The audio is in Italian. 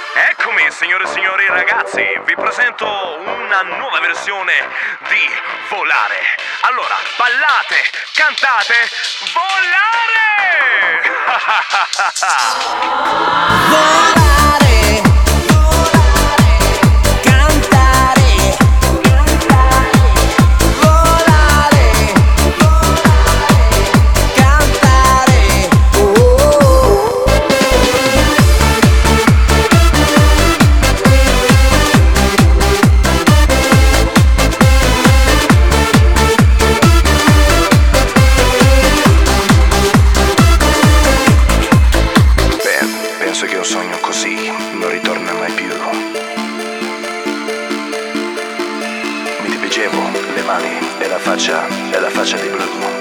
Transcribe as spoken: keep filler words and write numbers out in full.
Eccomi, signore e signori ragazzi, vi presento una nuova versione di Volare. Allora, ballate, cantate, volare! Volare, cantare, volare, cantare, oh. Penso che un sogno così non ritorna mai più. Mi dipingevo le mani e la faccia, e la faccia di blu.